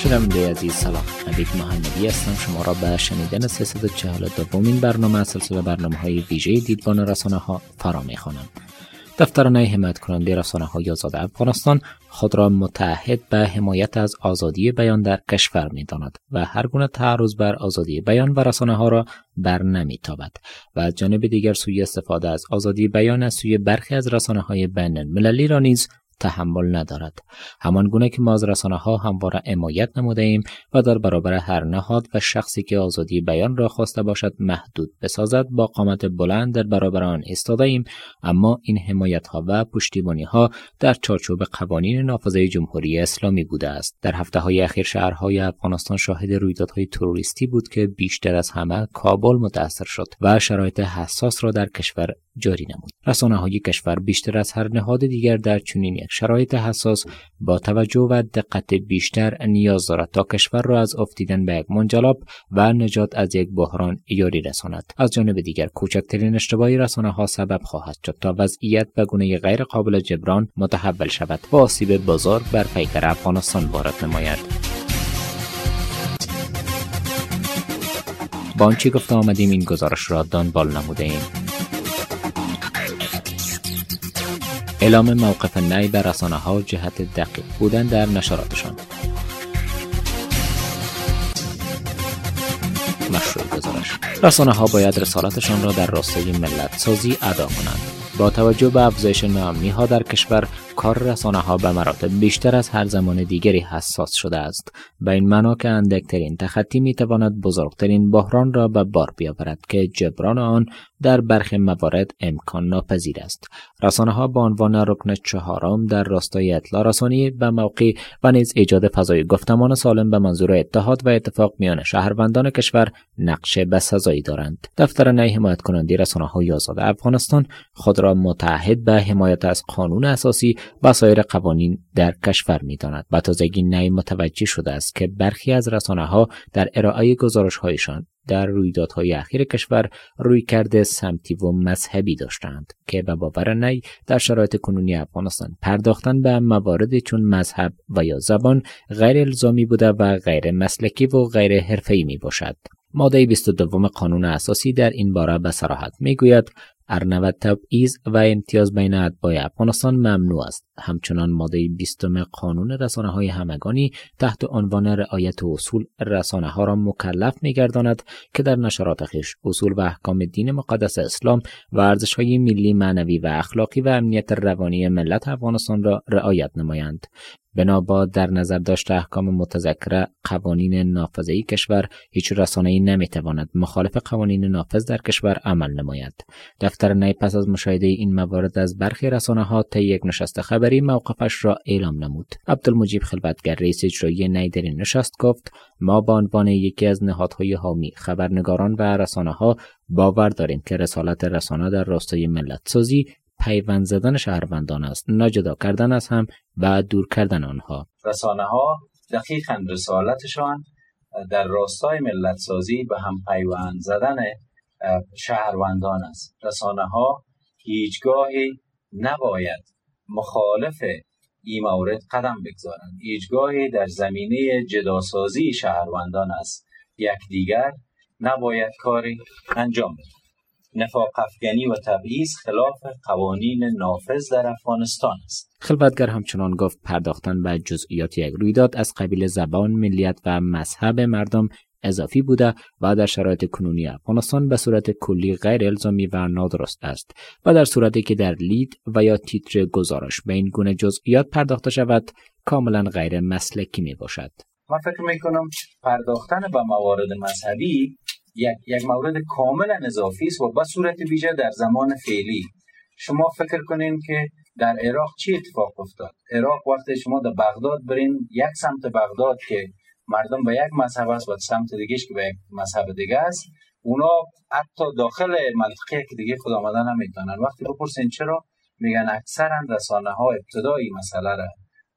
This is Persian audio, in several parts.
شنونده عزیز سلام، نوید محمدی هستم. شما را به شنیدن 342مین برنامه از سلسله برنامه‌های ویژه دیدبان رسانه‌ها فرا می‌خوانم. دفتر نای حمایت کننده رسانه‌های آزاد افغانستان خود را متعهد به حمایت از آزادی بیان در کشور می‌داند و هر گونه تعرض بر آزادی بیان و رسانه‌ها را بر نمی‌تابد و از جانب دیگر سوء استفاده از آزادی بیان از سوی برخی از رسانه‌های بین‌المللی را نیز تحمل ندارد. همان گونه که ما از رسانه‌ها همواره حمایت نموده ایم و در برابر هر نهاد و شخصی که آزادی بیان را خواسته باشد محدود بسازد با قامت بلند در برابر آن ایستاده ایم، اما این حمایت‌ها و پشتیبانی‌ها در چارچوب قوانین نافذه جمهوری اسلامی بوده است. در هفته‌های اخیر شهرهای افغانستان شاهد رویدادهای تروریستی بود که بیشتر از همه کابل متأثر شد و شرایط حساس را در کشور جاری نمود. رسانه‌های کشور بیشتر از هر نهاد دیگر در چنین یک شرایط حساس با توجه و دقت بیشتر نیاز دارد تا کشور را از افتیدن به یک منجلاب و نجات از یک بحران یاری رساند. از جانب دیگر کوچکترین اشتباهی رسانه‌ها سبب خواهد شد تا وضعیت به گونه غیر قابل جبران متحول شود و آسیب بزرگ بر پیکر افغانستان وارد نماید. با آنچه گفته آمدیم این گزارش را دنبال نموده ایم. اعلام موقف نهی بر رسانه‌ها جهت دقیق بودن در نشراتشان. مشروع گزارش: رسانه‌ها باید رسالتشان را در راستای ملت سازی ادا کنند. با توجه به افزایش ناامنی‌ها در کشور، کار رسانه‌ها به مراتب بیشتر از هر زمان دیگری حساس شده است. به این معنا که اندکترین تخطی می‌تواند بزرگترین بحران را به بار بیاورد که جبران آن در برخی موارد امکان ناپذیر است. رسانه‌ها به عنوان رکن چهارم در راستای اطلاع رسانی به موقع و نیز ایجاد فضای گفتمان سالم به منظور اتحاد و اتفاق میان شهروندان کشور نقش بسزایی دارند. دفتر نای حمایت کننده رسانه‌های آزاد افغانستان خود را متعهد به حمایت از قانون اساسی و سایر قوانین در کشور می‌داند. به تازگی نای متوجه شده است که برخی از رسانه‌ها در ارائه گزارش‌هایشان در رویدادهای اخیر کشور رویکرد سمتی و مذهبی داشتند که به باور نی در شرایط کنونی افغانستان پرداختن به مواردی چون مذهب و یا زبان غیر الزامی بوده و غیر مسلکی و غیر حرفه‌ای می باشد. ماده 22 قانون اساسی در این باره به صراحت می گوید ارنود تبعیض و امتیاز بین اتباع افغانستان ممنوع است. همچنان ماده 20 قانون رسانه‌های همگانی تحت عنوان رعایت اصول رسانه‌ها را مکلف می‌گرداند که در نشرات خویش اصول و احکام دین مقدس اسلام و ارزش‌های ملی، معنوی و اخلاقی و امنیت روانی ملت افغانستان را رعایت نمایند. بنابر در نظر داشته احکام متذکره قوانین نافذه‌ای کشور، هیچ رسانه‌ای نمی‌تواند مخالف قوانین نافذ در کشور عمل نماید. دفتر نی پس از مشاهده این موارد از برخی رسانه‌ها طی یک نشست خبری موقفش را اعلام نمود. عبدالمجید خلوتگر رئیس اجرایی نی در این نشست گفت: ما به عنوان یکی از نهادهای حامی خبرنگاران و رسانه‌ها باور داریم که رسالت رسانه در راستای ملت سازی پیوند زدن شهروندان است، نه جدا کردن از هم و دور کردن آنها. رسانه‌ها دقیقاً رسالتشان در راستای ملت سازی به هم پیوند زدن شهروندان است. رسانه‌ها هیچگاهی نباید مخالف این مورد قدم بگذارند. هیچگاهی در زمینه جداسازی شهروندان است یکدیگر نباید کاری انجام بدهند. نفاق افکنی و تبعیض خلاف قوانین نافذ در افغانستان است. خلوتگر همچنان گفت پرداختن به جزئیات یک رویداد از قبیل زبان، ملیت و مذهب مردم اضافی بوده و در شرایط کنونی افغانستان به صورت کلی غیر الزامی و نادرست است و در صورتی که در لید و یا تیتر گزارش به این گونه جزئیات پرداخته شود کاملا غیر مسلکی می باشد. من فکر می کنم پرداختن به موارد مذهبی یک مورد کاملا اضافی است و به صورت ویژه در زمان فعلی. شما فکر کنین که در عراق چی اتفاق افتاد. عراق وقتی شما در بغداد برین، یک سمت بغداد که مردم به یک مذهب است و سمت دیگهش که به یک مذهب دیگه است، اونا حتی داخل منطقه که دیگه خود آمدن نمیتونن. وقتی بپرسین چرا، میگن اکثرا رسانه‌ها ابتدایی مسئله را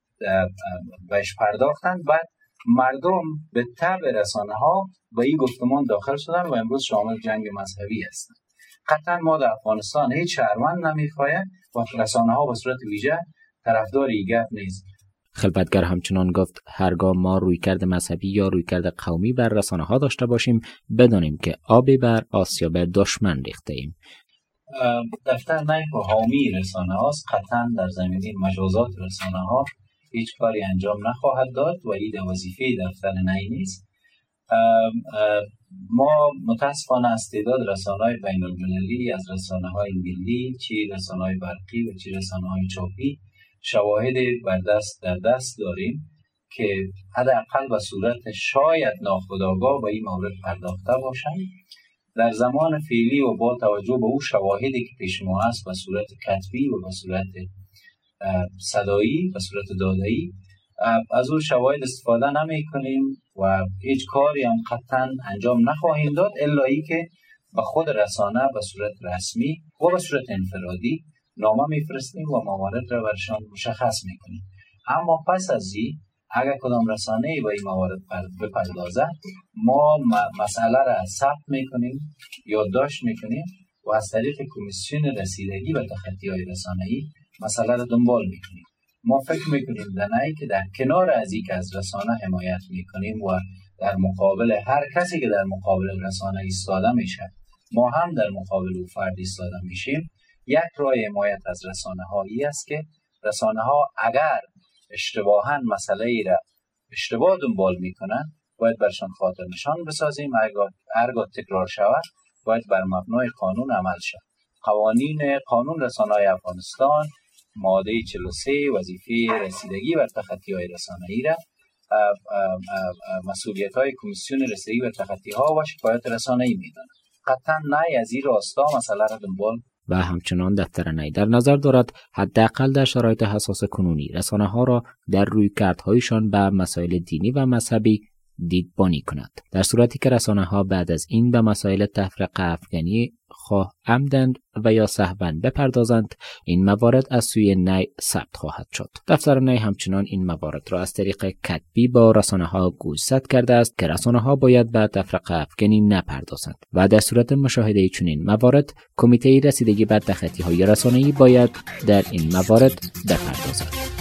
بهش پرداختن، بعد مردم به تبع رسانه‌ها به این گفتمان داخل شدن و امروز شامل جنگ مذهبی هستند. قطعا ما در افغانستان هیچ شهروند نمیخواهد و رسانه‌ها به صورت ویژه طرفدار این گپ نیست. خلوتگر همچنان گفت هرگاه ما رویکرد مذهبی یا رویکرد قومی بر رسانه ها داشته باشیم بدانیم که آبی بر آسیاب دشمن ریخته ایم. دفتر نی که حامی رسانه هاست، قطعا در زمینه مجازات رسانه ها هیچ کاری انجام نخواهد داد و این وظیفه دفتر نی نیست. ما متاسفانه استعداد رسانه‌های بین المللی از رسانه‌های ملی، چی رسانه‌های برقی و چی رسانه‌های چاپی شواهد در دست داریم که حداقل به صورت شاید ناخودآگاه به این مورد پرداخته باشند. در زمان فعلی و با توجه به او شواهدی که پیش ما هست به صورت کتبی و به صورت صدایی، به صورت دادایی، از اون شواهد استفاده نمی کنیم و هیچ کاری هم قطعا انجام نخواهیم داد الا ای که به خود رسانه به صورت رسمی و به صورت انفرادی نامه میفرستیم و موارد را برشان مشخص میکنیم. اما پس از این اگر کدام رسانه‌ای با این موارد بپردازه، ما مسئله را ثبت میکنیم، یادداشت میکنیم و از طریق کمیسیون رسیدگی و تخطی‌های رسانه‌ای مسئله را دنبال میکنیم. ما فکر میکنیم دنایی که در کنار از این که از رسانه حمایت میکنیم و در مقابل هر کسی که در مقابل رسانه ایستاده میشه ما هم در مقابل او فرد ایستاده میشیم. یک راه حمایت از رسانه هایی است که رسانه ها اگر اشتباهاً مسئله ای را اشتباه دنبال میکنن باید برشان خاطر نشان بسازیم. هرگاه تکرار شود باید بر مبنای قانون عمل شود. قانون رسانه های افغانستان ماده 43 وظیفه رسیدگی بر تخطی‌های رسانه‌ای را مسئولیت‌های کمیسیون رسیدگی بر تخطی‌ها و شکایات رسانه‌ای می‌داند. قطعاً نه از این راستا مسئله را دنبال و همچنان دفتر نی در نظر دارد حداقل در شرایط حساس کنونی رسانه‌ها را در رویکردهایشان به مسائل دینی و مذهبی دیدبانی کند. در صورتی که رسانه‌ها بعد از این به مسائل تفرقه افغانی خواه عمدن و یا سهواً بپردازند، این موارد از سوی نی ثبت خواهد شد. دفتر نی همچنان این موارد را از طریق کتبی با رسانه‌ها گوشزد کرده است که رسانه‌ها باید به تفرقه افغانی نپردازند و در صورت مشاهده چنین موارد کمیته رسیدگی بر تخطی‌های رسانه‌ای باید در این موارد بپردازد.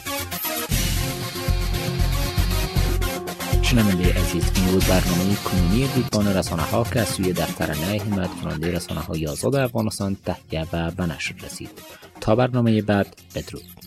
شنونده عزیز، این بود برنامه کنونی دیدبان رسانه ها که از سوی دفتر نی حمایت کننده رسانه های آزاد افغانستان تهیه و به نشر رسید. تا برنامه بعد، بدرود.